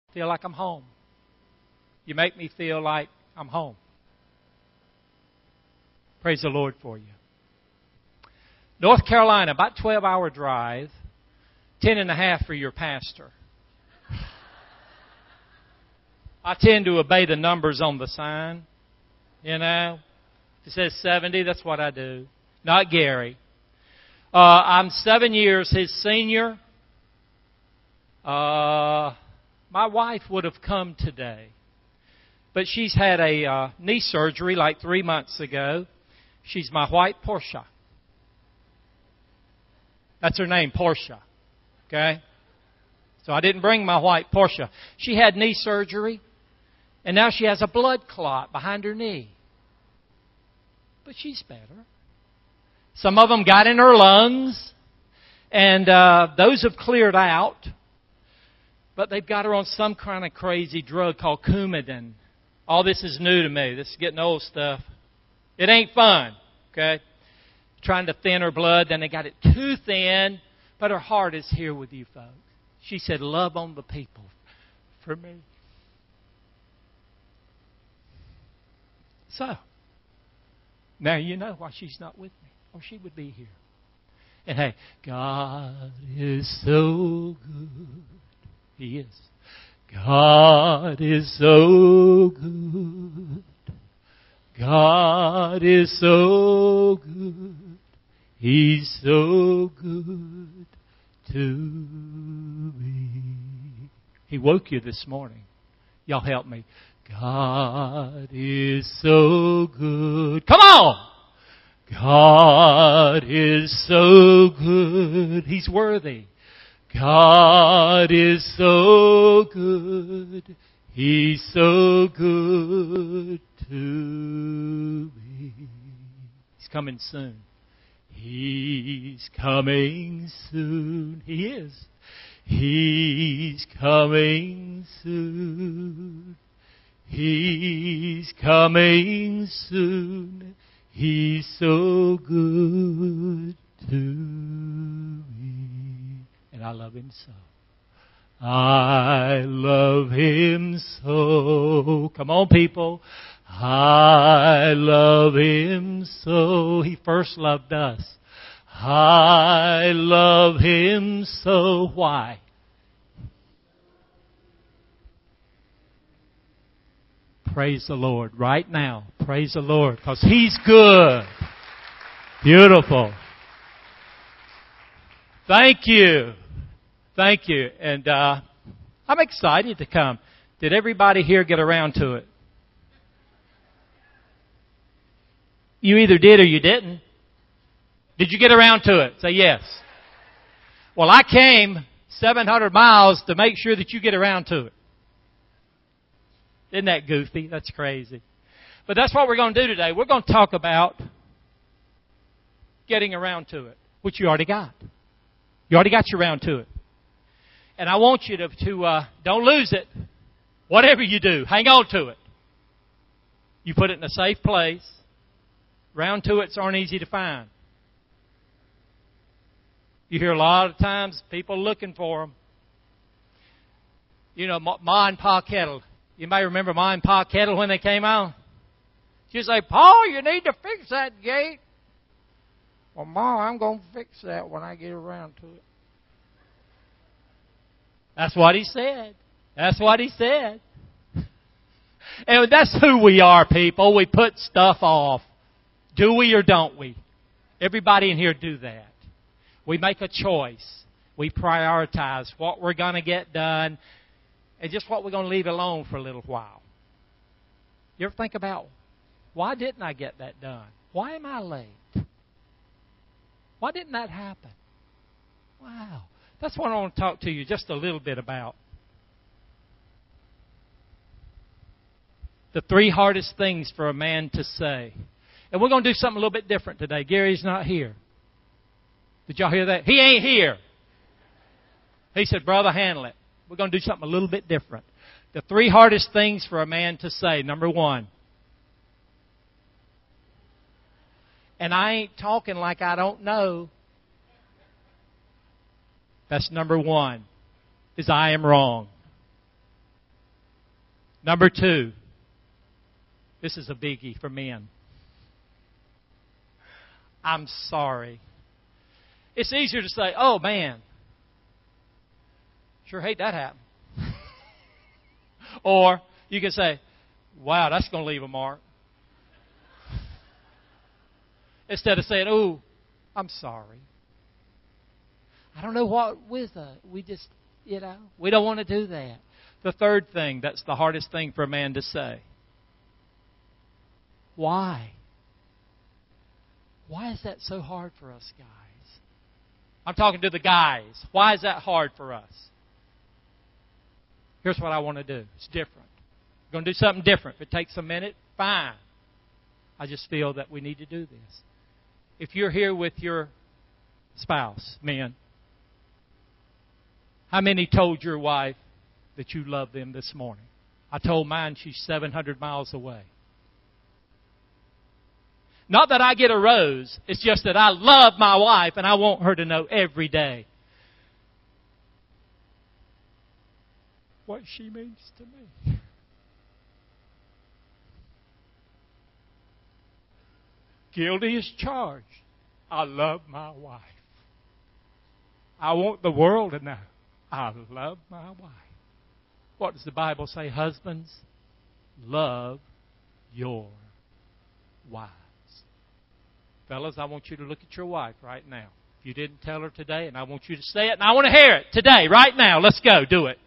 Feel like I'm home. You make me feel like I'm home. Praise the Lord for you. North Carolina, about 12-hour drive, 10 and a half for your pastor. I tend to obey the numbers on the sign. You know, if it says 70, that's what I do. Not Gary. I'm 7 years his senior. My wife would have come today, but she's had a knee surgery like 3 months ago. She's my white Porsche. That's her name, Portia. Okay? So I didn't bring my white Porsche. She had knee surgery, and now she has a blood clot behind her knee. But she's better. Some of them got in her lungs, and those have cleared out. But they've got her on some kind of crazy drug called Coumadin. All this is new to me. This is getting old stuff. It ain't fun, okay? Trying to thin her blood, then they got it too thin, but her heart is here with you folks. She said, love on the people for me. So, now you know why she's not with me, or she would be here. And hey, God is so good. He is. God is so good. God is so good. He's so good to me. He woke you this morning. Y'all help me. God is so good. Come on! God is so good. He's worthy. God is so good. He's so good to me. He's coming soon. He's coming soon. He is. He's coming soon. He's coming soon. He's so good to me. And I love Him so. I love Him so. Come on, people. I love Him so. He first loved us. I love Him so. Why? Praise the Lord right now. Praise the Lord, because He's good. Beautiful. Thank you. Thank you. And I'm excited to come. Did everybody here get around to it? You either did or you didn't. Did you get around to it? Say yes. Well, I came 700 miles to make sure that you get around to it. Isn't that goofy? That's crazy. But that's what we're going to do today. We're going to talk about getting around to it, which you already got. You already got you around to it. And I want you to don't lose it. Whatever you do, hang on to it. You put it in a safe place. Round to it's aren't easy to find. You hear a lot of times people looking for them. You know, Ma and Pa Kettle. You may remember Ma and Pa Kettle when they came out. She'd say, Pa, you need to fix that gate. Well, Ma, I'm going to fix that when I get around to it. That's what he said. That's what he said. And that's who we are, people. We put stuff off. Do we or don't we? Everybody in here do that. We make a choice. We prioritize what we're going to get done and just what we're going to leave alone for a little while. You ever think about, why didn't I get that done? Why am I late? Why didn't that happen? Wow. That's what I want to talk to you just a little bit about. The 3 hardest things for a man to say. And we're going to do something a little bit different today. Gary's not here. Did y'all hear that? He ain't here. He said, brother, handle it. We're going to do something a little bit different. The 3 hardest things for a man to say. Number 1. And I ain't talking like I don't know. That's number 1. Is I am wrong. Number 2. This is a biggie for men. I'm sorry. It's easier to say, oh man, sure hate that happened. Or you can say, wow, that's going to leave a mark. Instead of saying, oh, I'm sorry. I don't know what with we just, we don't want to do that. The third thing, that's the hardest thing for a man to say. Why? Why is that so hard for us guys? I'm talking to the guys. Why is that hard for us? Here's what I want to do. It's different. We're going to do something different. If it takes a minute, fine. I just feel that we need to do this. If you're here with your spouse, men, how many told your wife that you love them this morning? I told mine she's 700 miles away. Not that I get a rose. It's just that I love my wife and I want her to know every day what she means to me. Guilty as charged. I love my wife. I want the world to know I love my wife. What does the Bible say? Husbands, love your wives. Fellas, I want you to look at your wife right now. If you didn't tell her today, and I want you to say it, and I want to hear it today, right now. Let's go. Do it.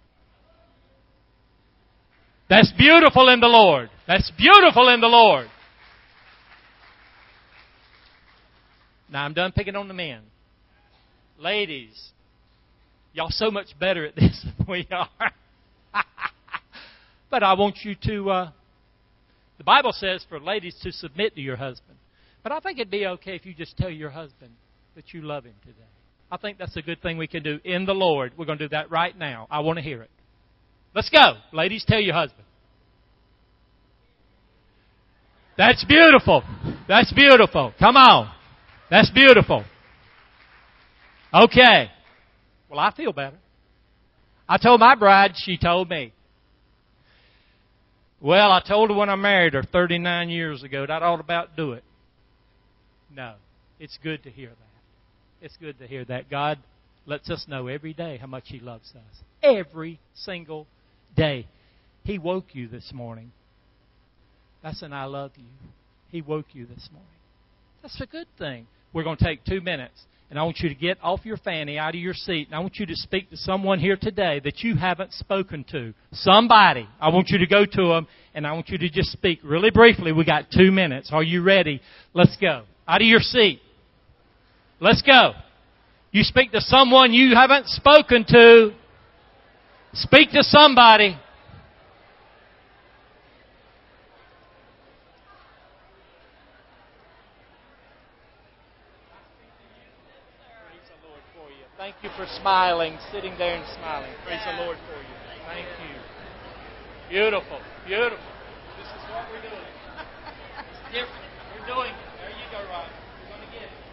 That's beautiful in the Lord. That's beautiful in the Lord. Now, I'm done picking on the men. Ladies, y'all so much better at this than we are. But I want you to, the Bible says for ladies to submit to your husband. But I think it'd be okay if you just tell your husband that you love him today. I think that's a good thing we can do in the Lord. We're going to do that right now. I want to hear it. Let's go. Ladies, tell your husband. That's beautiful. That's beautiful. Come on. That's beautiful. Okay. Well, I feel better. I told my bride, she told me. Well, I told her when I married her 39 years ago that I ought about do it. No. It's good to hear that. It's good to hear that. God lets us know every day how much He loves us. Every single day. He woke you this morning. That's an I love you. He woke you this morning. That's a good thing. We're going to take 2 minutes. And I want you to get off your fanny, out of your seat, and I want you to speak to someone here today that you haven't spoken to. Somebody. I want you to go to them, and I want you to just speak really briefly. We got 2 minutes. Are you ready? Let's go. Out of your seat. Let's go. You speak to someone you haven't spoken to. Speak to somebody. Thank you for smiling, sitting there and smiling. Praise the Lord for you. Thank you. Beautiful, beautiful. This is what we're doing. It's different. We're doing it. There you go, Rob. You're going to get it.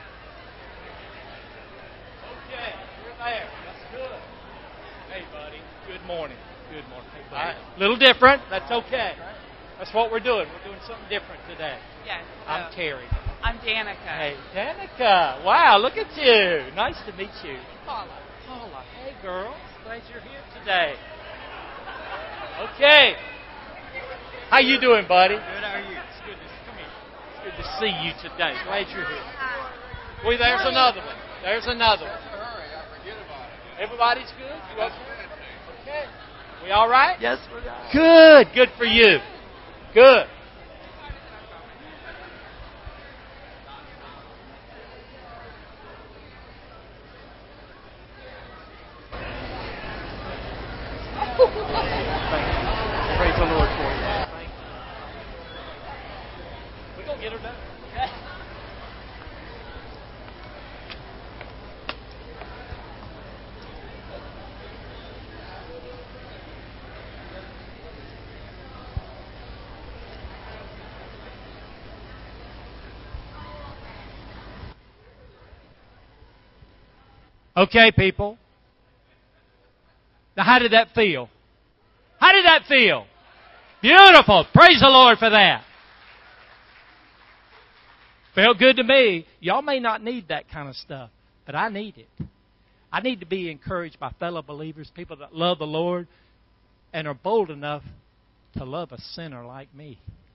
Okay, you're there. That's good. Hey, buddy. Good morning. Good morning. Hey, buddy. A little different. That's okay. That's what we're doing. We're doing something different today. Yes. I'm Terry. I'm Danica. Hey, Danica. Wow, look at you. Nice to meet you. Paula. Paula. Hey, girls. Glad you're here today. Okay. How you doing, buddy? Good, how are you? It's good to come here. It's good to see you today. Glad you're here. Well, there's another one. There's another one. Hurry, I forget about it. Everybody's good? You okay? Okay. We all right? Yes, we're good. Good. Good for you. Good. Praise the Lord for you. Thank you. We're going to get her done. Okay, people. Now, how did that feel? How did that feel? Beautiful. Praise the Lord for that. Felt good to me. Y'all may not need that kind of stuff, but I need it. I need to be encouraged by fellow believers, people that love the Lord and are bold enough to love a sinner like me.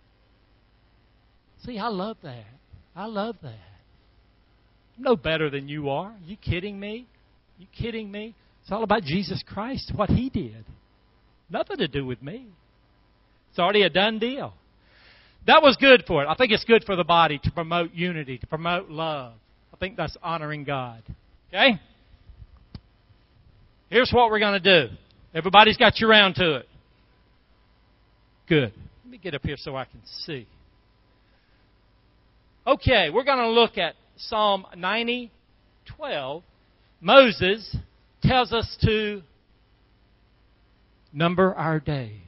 See, I love that. I love that. I'm no better than you are. Are you kidding me? You kidding me? It's all about Jesus Christ, what He did. Nothing to do with me. It's already a done deal. That was good for it. I think it's good for the body to promote unity, to promote love. I think that's honoring God. Okay? Here's what we're going to do. Everybody's got you around to it. Good. Let me get up here so I can see. Okay, we're going to look at Psalm 90:12. Moses tells us to number our days.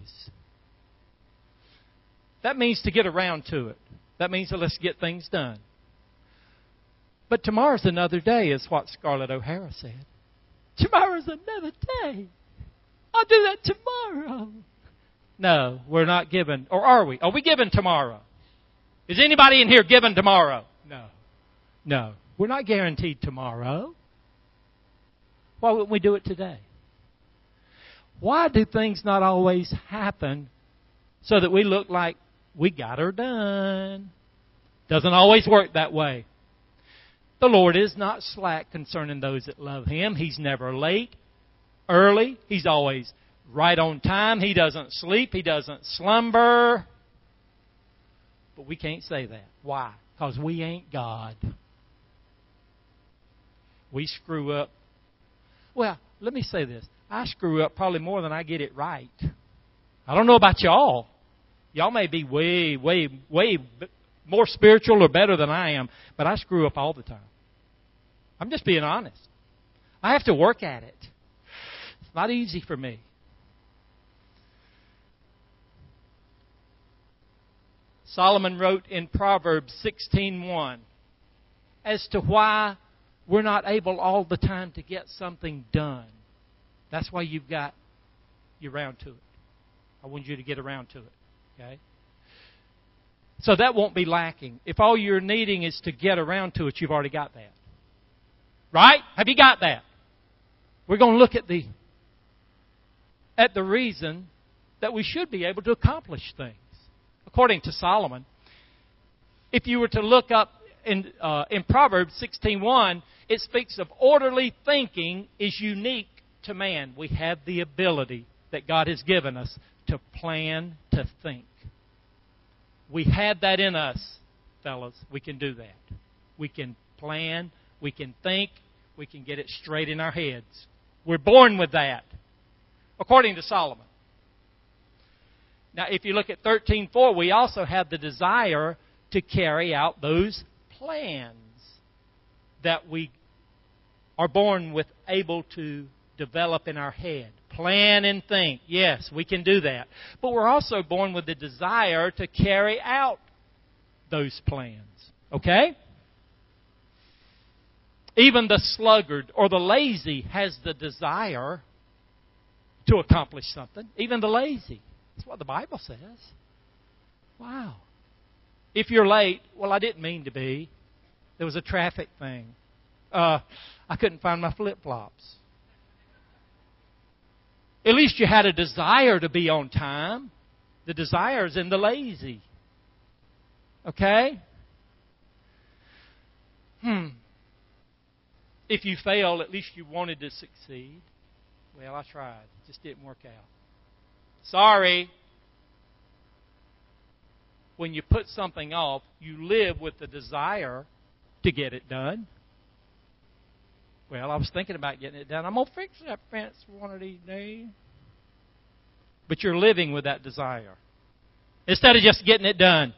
That means to get around to it. That means that let's get things done. But tomorrow's another day, is what Scarlett O'Hara said. Tomorrow's another day. I'll do that tomorrow. No, we're not given. Or are we? Are we given tomorrow? Is anybody in here given tomorrow? No. No. We're not guaranteed tomorrow. Why wouldn't we do it today? Why do things not always happen so that we look like we got her done? Doesn't always work that way. The Lord is not slack concerning those that love Him. He's never late, early. He's always right on time. He doesn't sleep. He doesn't slumber. But we can't say that. Why? Because we ain't God. We screw up. Well, let me say this. I screw up probably more than I get it right. I don't know about y'all. Y'all may be way more spiritual or better than I am, but I screw up all the time. I'm just being honest. I have to work at it. It's not easy for me. Solomon wrote in Proverbs 16:1 as to why we're not able all the time to get something done. That's why you've got you around to it. I want you to get around to it. Okay? So that won't be lacking. If all you're needing is to get around to it, you've already got that. Right? Have you got that? We're going to look at the reason that we should be able to accomplish things. According to Solomon, if you were to look up in Proverbs 16:1, it speaks of orderly thinking is unique to man. We have the ability that God has given us to plan, to think. We have that in us, fellas. We can do that. We can plan, we can think, we can get it straight in our heads. We're born with that, according to Solomon. Now, if you look at 13:4, we also have the desire to carry out those plans that we are born with, able to develop in our head. Plan and think. Yes, we can do that. But we're also born with the desire to carry out those plans. Okay? Even the sluggard or the lazy has the desire to accomplish something. Even the lazy. That's what the Bible says. Wow. If you're late, well, I didn't mean to be. There was a traffic thing. I couldn't find my flip-flops. At least you had a desire to be on time. The desire is in the lazy. Okay? If you fail, at least you wanted to succeed. Well, I tried. It just didn't work out. Sorry. When you put something off, you live with the desire to get it done. Well, I was thinking about getting it done. I'm going to fix that fence one of these days. But you're living with that desire instead of just getting it done.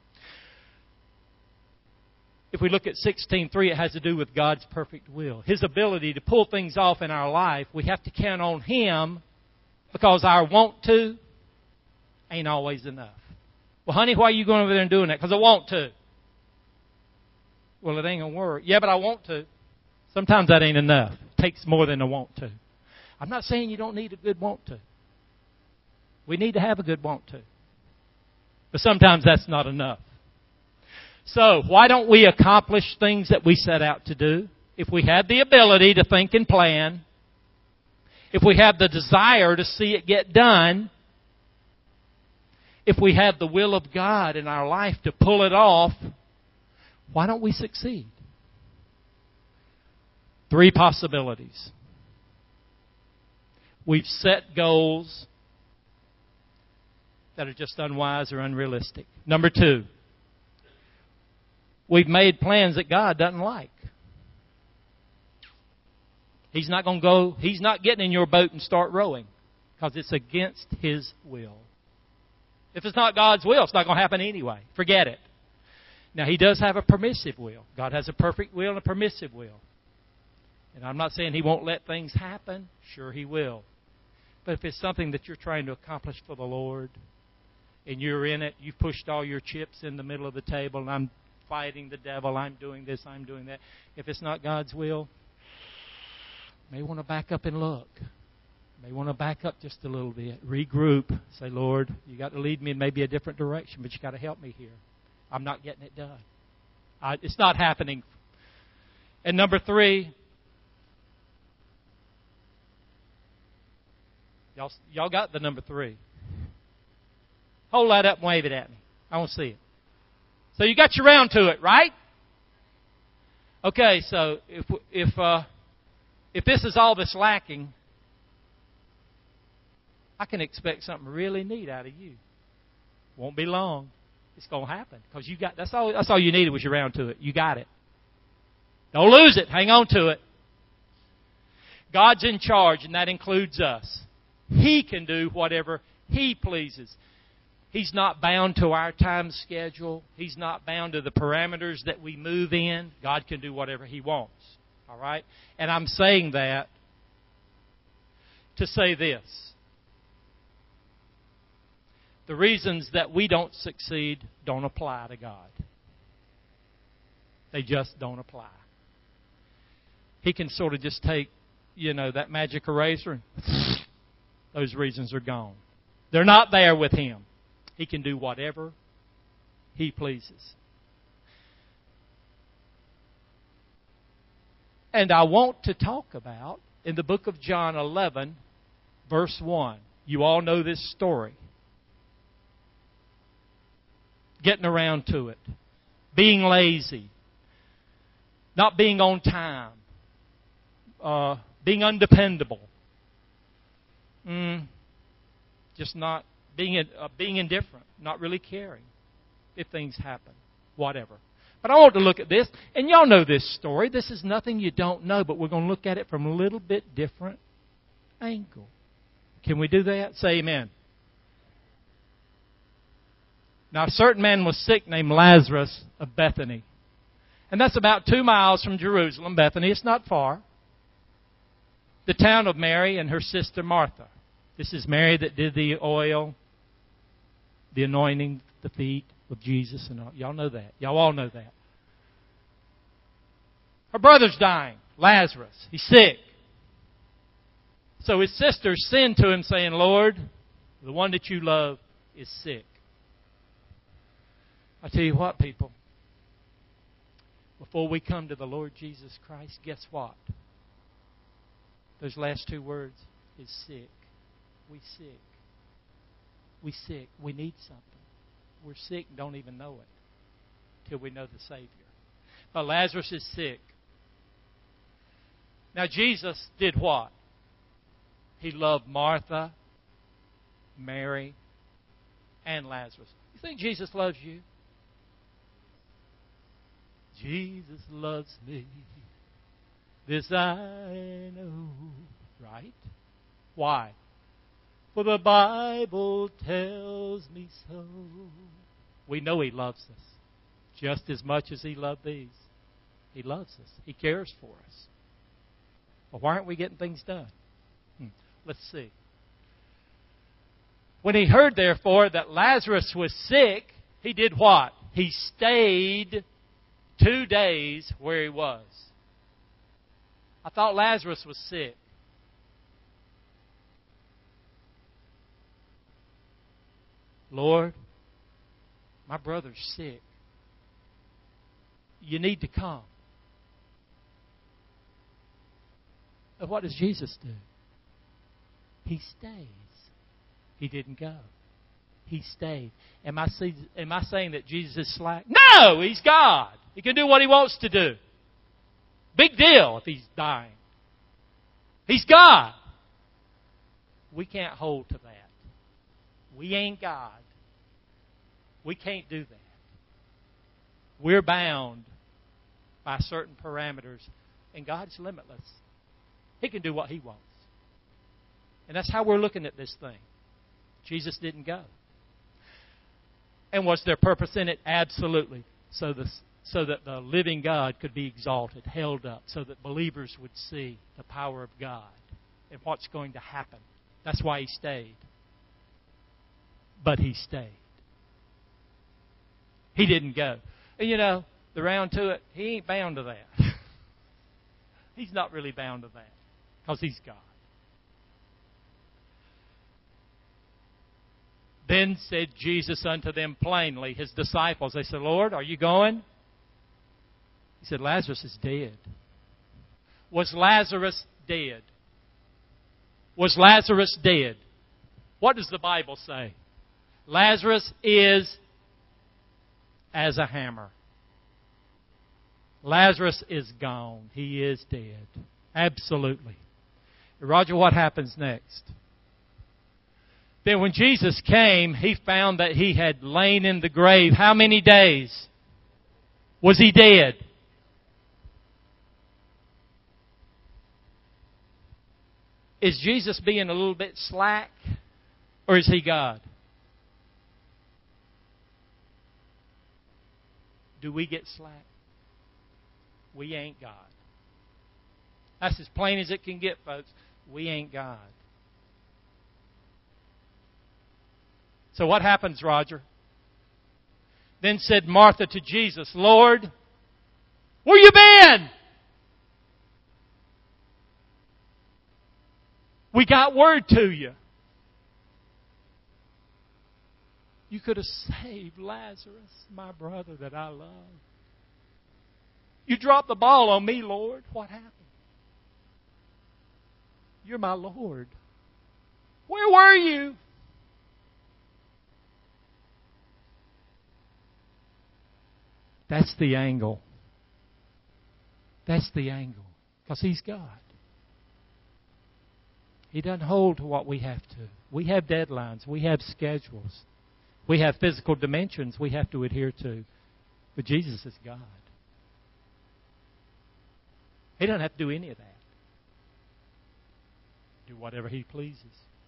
If we look at 16:3, it has to do with God's perfect will. His ability to pull things off in our life. We have to count on Him because our want to ain't always enough. Well, honey, why are you going over there and doing that? Because I want to. Well, it ain't going to work. Yeah, but I want to. Sometimes that ain't enough. It takes more than a want to. I'm not saying you don't need a good want to. We need to have a good want to. But sometimes that's not enough. So, why don't we accomplish things that we set out to do? If we have the ability to think and plan, if we have the desire to see it get done, if we have the will of God in our life to pull it off, why don't we succeed? 3 possibilities. We've set goals that are just unwise or unrealistic. Number 2, we've made plans that God doesn't like. He's not getting in your boat and start rowing because it's against His will. If it's not God's will, it's not going to happen anyway. Forget it. Now, He does have a permissive will. God has a perfect will and a permissive will. And I'm not saying He won't let things happen. Sure, He will. But if it's something that you're trying to accomplish for the Lord, and you're in it, you've pushed all your chips in the middle of the table, and I'm fighting the devil, I'm doing this, I'm doing that. If it's not God's will, you may want to back up and look. You may want to back up just a little bit. Regroup. Say, Lord, you got to lead me in maybe a different direction, but you got to help me here. I'm not getting it done. It's not happening. And number 3, y'all got the number 3. Hold that up and wave it at me. I want to see it. So you got your round to it, right? Okay, so if this is all that's lacking, I can expect something really neat out of you. Won't be long. It's going to happen because you got. That's all you needed was your round to it. You got it. Don't lose it. Hang on to it. God's in charge, and that includes us. He can do whatever He pleases. He's not bound to our time schedule. He's not bound to the parameters that we move in. God can do whatever He wants. All right? And I'm saying that to say this. The reasons that we don't succeed don't apply to God. They just don't apply. He can sort of just take, that magic eraser and those reasons are gone. They're not there with Him. He can do whatever He pleases. And I want to talk about, in the book of John 11, verse 1. You all know this story. Getting around to it. Being lazy. Not being on time. Being undependable. Just not being indifferent. Not really caring if things happen. Whatever. But I want to look at this. And y'all know this story. This is nothing you don't know. But we're going to look at it from a little bit different angle. Can we do that? Say amen. Now, a certain man was sick named Lazarus of Bethany. And that's about 2 miles from Jerusalem, Bethany. It's not far. The town of Mary and her sister Martha. This is Mary that did the oil, the anointing, the feet of Jesus. And all. Y'all know that. Y'all all know that. Her brother's dying. Lazarus. He's sick. So his sisters send to him saying, Lord, the one that you love is sick. I tell you what, people. Before we come to the Lord Jesus Christ, guess what? Those last 2 words is sick. We sick. We sick. We need something. We're sick and don't even know it till we know the Savior. But Lazarus is sick. Now Jesus did what? He loved Martha, Mary, and Lazarus. You think Jesus loves you? Jesus loves me. This I know. Right? Why? For the Bible tells me so. We know He loves us just as much as He loved these. He loves us. He cares for us. But why aren't we getting things done? Let's see. When He heard, therefore, that Lazarus was sick, He did what? He stayed 2 days where he was. I thought Lazarus was sick. Lord, my brother's sick. You need to come. And what does Jesus do? He stays. He didn't go. He stayed. Am I saying that Jesus is slack? No! He's God. He can do what He wants to do. Big deal if He's dying. He's God. We can't hold to that. We ain't God. We can't do that. We're bound by certain parameters, and God's limitless. He can do what He wants. And that's how we're looking at this thing. Jesus didn't go. And was there purpose in it? Absolutely. So that the living God could be exalted, held up, so that believers would see the power of God and what's going to happen. That's why He stayed. But He stayed. He didn't go. And the round to it, He ain't bound to that. He's not really bound to that because He's God. Then said Jesus unto them plainly, His disciples, they said, Lord, are you going? He said, Lazarus is dead. Was Lazarus dead? Was Lazarus dead? What does the Bible say? Lazarus is as a hammer. Lazarus is gone. He is dead. Absolutely. Roger, what happens next? Then when Jesus came, He found that he had lain in the grave. How many days? Was he dead? Is Jesus being a little bit slack? Or is He God? Do we get slack? We ain't God. That's as plain as it can get, folks. We ain't God. So what happens, Roger? Then said Martha to Jesus, Lord, where you been? We got word to you. You could have saved Lazarus, my brother that I love. You dropped the ball on me, Lord. What happened? You're my Lord. Where were you? That's the angle. That's the angle. Because He's God. He doesn't hold to what we have to. We have deadlines. We have schedules. We have physical dimensions we have to adhere to. But Jesus is God. He doesn't have to do any of that. Do whatever He pleases.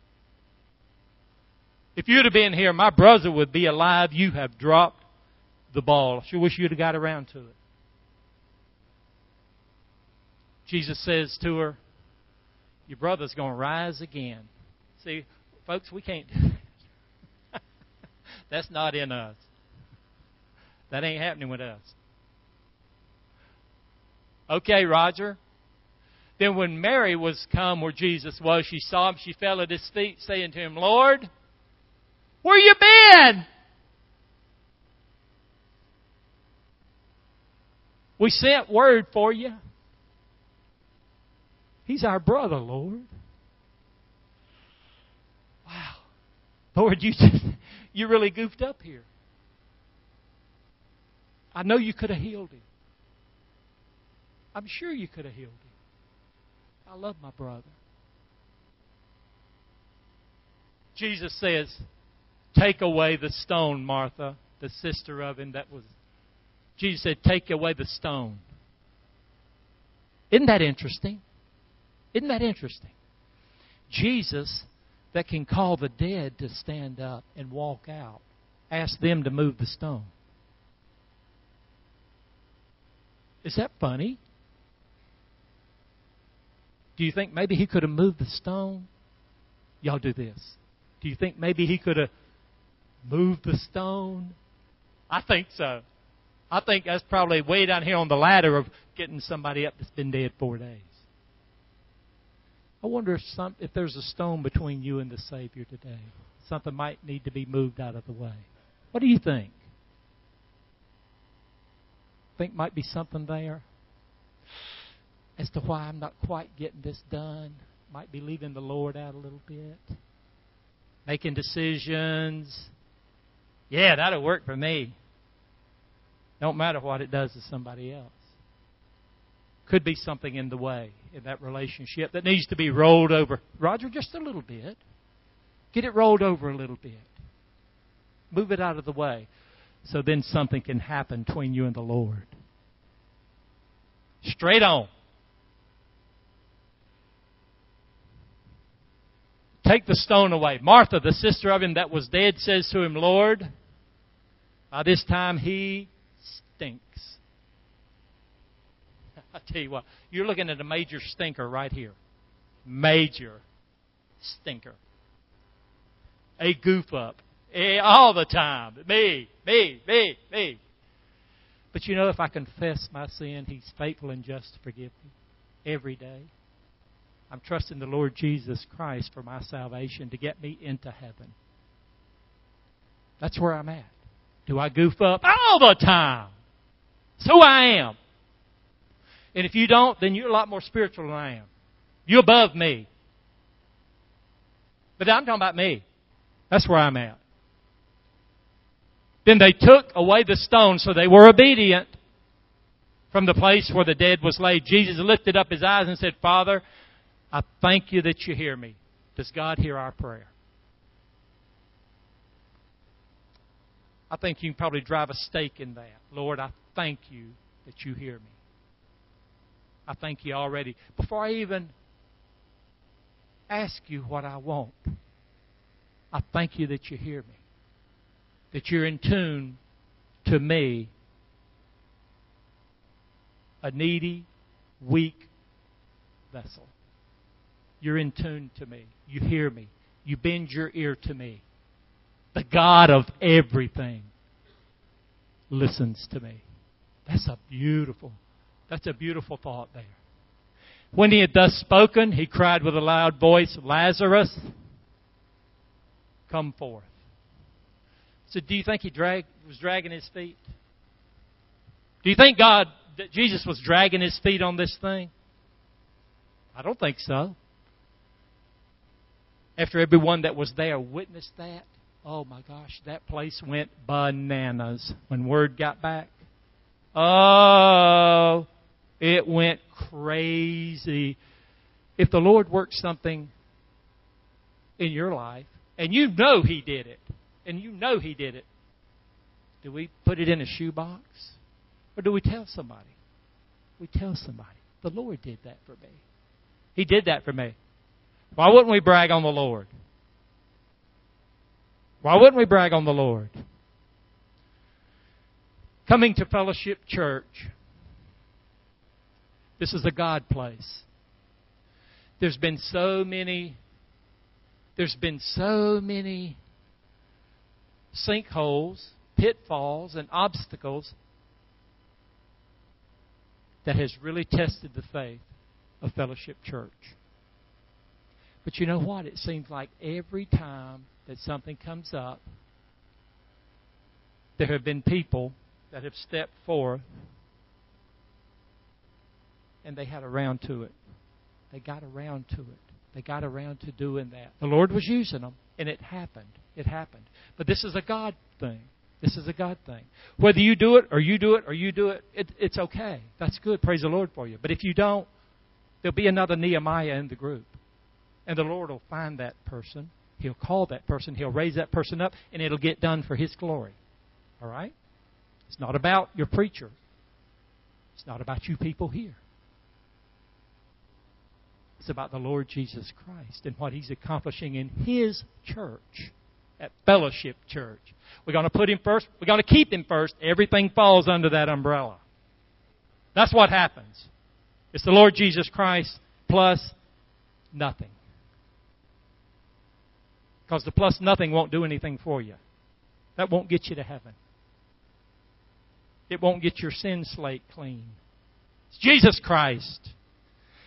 If you'd have been here, my brother would be alive. You have dropped the ball. I sure wish you'd have got around to it. Jesus says to her, your brother's going to rise again. See, folks, we can't do that. That's not in us. That ain't happening with us. Okay, Roger. Then when Mary was come where Jesus was, she saw Him. She fell at His feet, saying to Him, Lord, where you been? We sent word for you. He's our brother, Lord. Wow. Lord, you really goofed up here. I know you could have healed him. I'm sure you could have healed him. I love my brother. Jesus says, take away the stone, Martha, the sister of him that was. Jesus said, take away the stone. Isn't that interesting? Isn't that interesting? Jesus, that can call the dead to stand up and walk out, asked them to move the stone. Is that funny? Do you think maybe He could have moved the stone? Y'all do this. Do you think maybe He could have moved the stone? I think so. I think that's probably way down here on the ladder of getting somebody up that's been dead 4 days. I wonder if there's a stone between you and the Savior today. something might need to be moved out of the way. What do you think? Think might be something there as to why I'm not quite getting this done. Might be leaving the Lord out a little bit. Making decisions. Yeah, that'll work for me. Don't matter what it does to somebody else. Could be something in the way in that relationship that needs to be rolled over. Roger, just a little bit. Get it rolled over a little bit. Move it out of the way so then something can happen between you and the Lord. Straight on. Take the stone away. Martha, the sister of him that was dead, says to him, Lord, by this time he stinks. I tell you what, you're looking at a major stinker right here. Major stinker. A goof up. All the time. Me. But you know, if I confess my sin, He's faithful and just to forgive me every day. I'm trusting the Lord Jesus Christ for my salvation to get me into heaven. That's where I'm at. Do I goof up? All the time. So I am. And if you don't, then you're a lot more spiritual than I am. You're above me. But I'm talking about me. That's where I'm at. Then they took away the stone, so they were obedient from the place where the dead was laid. Jesus lifted up His eyes and said, Father, I thank You that You hear me. Does God hear our prayer? I think you can probably drive a stake in that. Lord, I thank You that You hear me. I thank You already. Before I even ask You what I want, I thank You that You hear me. That You're in tune to me, a needy, weak vessel. You're in tune to me. You hear me. You bend Your ear to me. The God of everything listens to me. That's a beautiful thought there. When He had thus spoken, He cried with a loud voice, Lazarus, come forth. So do you think He was dragging His feet? Do you think that Jesus was dragging His feet on this thing? I don't think so. After everyone that was there witnessed that, oh my gosh, that place went bananas when word got back. Oh, it went crazy. If the Lord worked something in your life, and you know He did it, do we put it in a shoebox? Or do we tell somebody? We tell somebody. The Lord did that for me. He did that for me. Why wouldn't we brag on the Lord? Why wouldn't we brag on the Lord? Coming to Fellowship Church. This is a God place. There's been so many sinkholes, pitfalls, and obstacles that has really tested the faith of Fellowship Church. But you know what? It seems like every time that something comes up, there have been people that have stepped forth and they had around to it. They got around to it. They got around to doing that. The Lord was using them, and it happened. It happened. But this is a God thing. This is a God thing. Whether you do it or you do it or you do it, it's okay. That's good. Praise the Lord for you. But if you don't, there'll be another Nehemiah in the group. And the Lord will find that person. He'll call that person. He'll raise that person up, and it'll get done for His glory. All right? It's not about your preacher. It's not about you people here. It's about the Lord Jesus Christ and what He's accomplishing in His church, at Fellowship Church. We're going to put Him first. We're going to keep Him first. Everything falls under that umbrella. That's what happens. It's the Lord Jesus Christ plus nothing. Because the plus nothing won't do anything for you. That won't get you to heaven. It won't get your sin slate clean. It's Jesus Christ.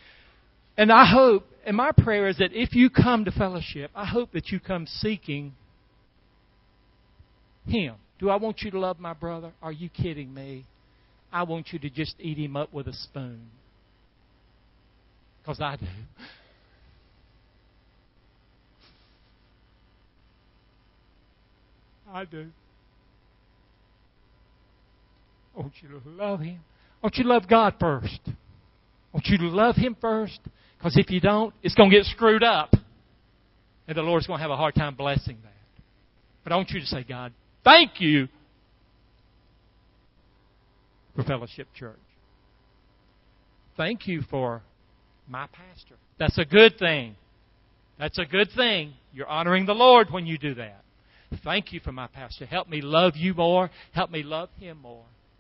And I hope, and my prayer is that if you come to fellowship, I hope that you come seeking him. Do I want you to love my brother? Are you kidding me? I want you to just eat him up with a spoon. Because I do. I do. I want you to love him. I want you to love God first. I want you to love him first. Because if you don't, it's going to get screwed up. And the Lord's going to have a hard time blessing that. But I want you to say, God, thank you for Fellowship Church. Thank you for my pastor. That's a good thing. That's a good thing. You're honoring the Lord when you do that. Thank you for my pastor. Help me love you more. Help me love him more.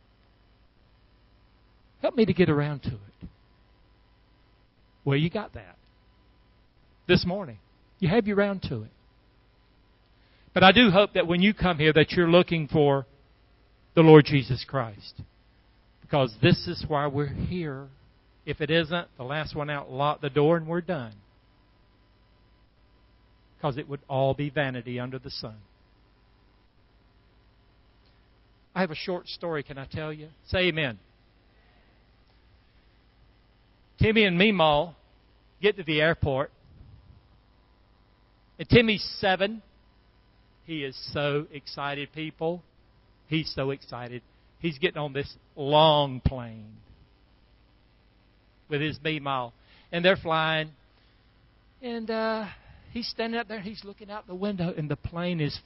Help me to get around to it. Well, you got that. This morning. You have your round to it. But I do hope that when you come here that you're looking for the Lord Jesus Christ. Because this is why we're here. If it isn't, the last one out, lock the door and we're done. Because it would all be vanity under the sun. I have a short story, can I tell you? Say amen. Timmy and Meemaw get to the airport. And Timmy's 7. He is so excited, people. He's so excited. He's getting on this long plane with his Meemaw. And they're flying. And he's standing up there. He's looking out the window. And the plane is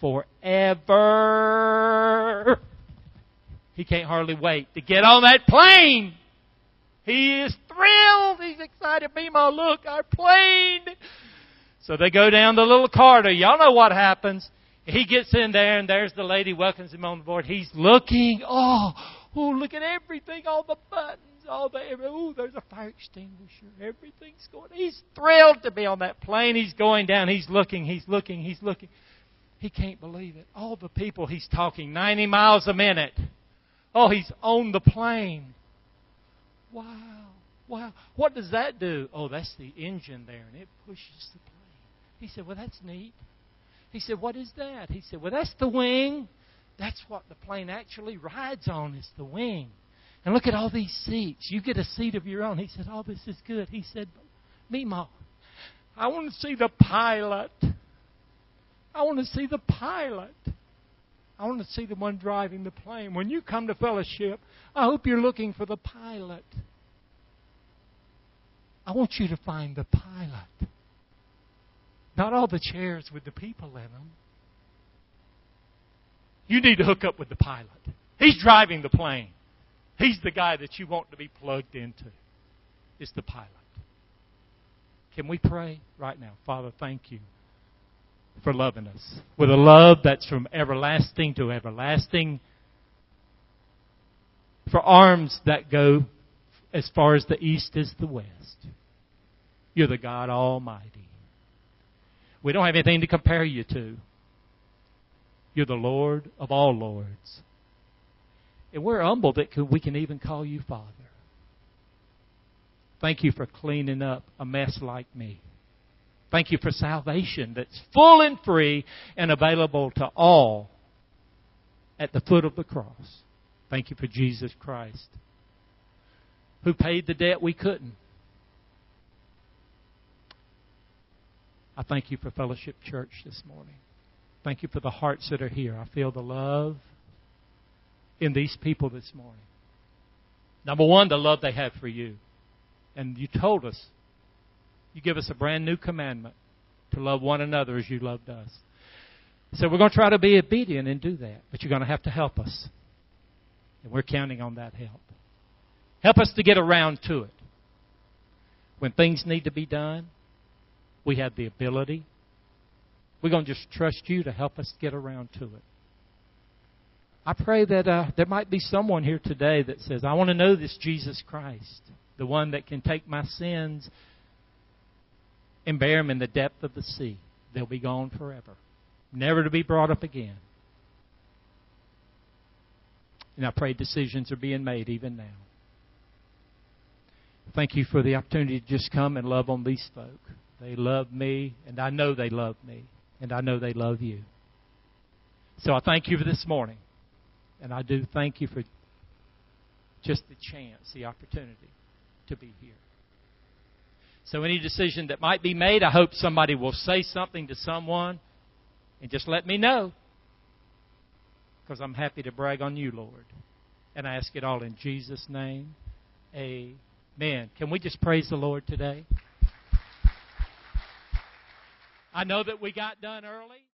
forever. He can't hardly wait to get on that plane. He is thrilled. He's excited. Meemaw, look, our plane. So they go down the little corridor. Y'all know what happens. He gets in there, and there's the lady welcomes him on board. He's looking. Oh, look at everything, all the buttons, there's a fire extinguisher. Everything's going. He's thrilled to be on that plane. He's going down. He's looking. He can't believe it. All the people he's talking 90 miles a minute. Oh, he's on the plane. Wow. What does that do? Oh, that's the engine there, and it pushes the plane. He said, well, that's neat. He said, what is that? He said, well, that's the wing. That's what the plane actually rides on, is the wing. And look at all these seats. You get a seat of your own. He said, oh, this is good. He said, Meemaw, I want to see the pilot. I want to see the pilot. I want to see the one driving the plane. When you come to fellowship, I hope you're looking for the pilot. I want you to find the pilot. Not all the chairs with the people in them. You need to hook up with the pilot. He's driving the plane. He's the guy that you want to be plugged into. It's the pilot. Can we pray right now? Father, thank you for loving us with a love that's from everlasting to everlasting, for arms that go as far as the east is the west. You're the God Almighty. We don't have anything to compare you to. You're the Lord of all lords. And we're humbled that we can even call you Father. Thank you for cleaning up a mess like me. Thank you for salvation that's full and free and available to all at the foot of the cross. Thank you for Jesus Christ, who paid the debt we couldn't. I thank you for Fellowship Church this morning. Thank you for the hearts that are here. I feel the love in these people this morning. Number one, the love they have for you. And you told us, you give us a brand new commandment to love one another as you loved us. So we're going to try to be obedient and do that. But you're going to have to help us. And we're counting on that help. Help us to get around to it. When things need to be done, we have the ability. We're going to just trust you to help us get around to it. I pray that there might be someone here today that says, I want to know this Jesus Christ, the one that can take my sins and bear them in the depth of the sea. They'll be gone forever, never to be brought up again. And I pray decisions are being made even now. Thank you for the opportunity to just come and love on these folk. They love me, and I know they love me, and I know they love you. So I thank you for this morning. And I do thank you for just the chance, the opportunity to be here. So any decision that might be made, I hope somebody will say something to someone and just let me know. Because I'm happy to brag on you, Lord. And I ask it all in Jesus' name. Amen. Can we just praise the Lord today? I know that we got done early.